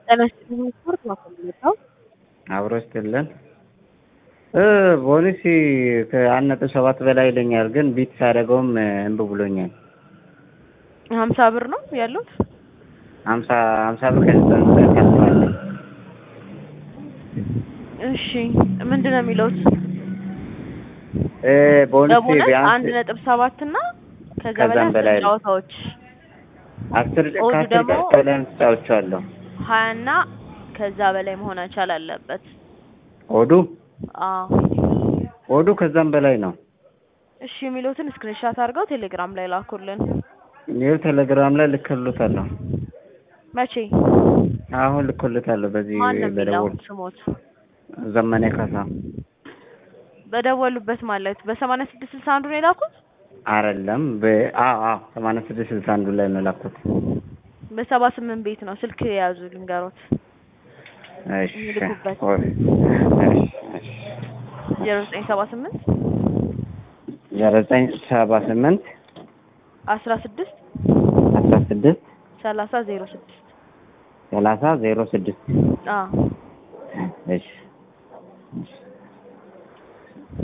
ተነስተን ስፖርት ማከለታው አብሮ ይስተላል ፖሊሲ ከ1.7 በላይ ይለኛል ግን ቢት ሳደርገውም እንብ ብሎኛል 50 ብር ነው ያሉት 50 ብር ከ9 እሺ ምንድነው የሚሉት ፖሊሲ ቢያንስ 1.7 እና ከዛ በላይ ጫዋታዎች 10 ከ10 ተጫውቻለሁ 20 እና ከዛ በላይ መሆን አለበት ኦዱ ከዛም በላይ ነው እሺ የሚሉትን ስክሪንሾት አድርገው ቴሌግራም ላይ ላኩልን ይሄው ቴሌግራም ላይ ልከሉታለሁ መቼ አሁን ልከሉታለሁ በዚህ በደወል ስሞት ዘመኔ ካሳ በደወሉበት ማለት በ8661 ነው የላኩት አይደለም 8661 ላይ ነው ላኩት በ78 ቤት ነው ስልክ ያዙ ልንገሮት እሺ 0978 0978 16 30 06 30 06 እሺ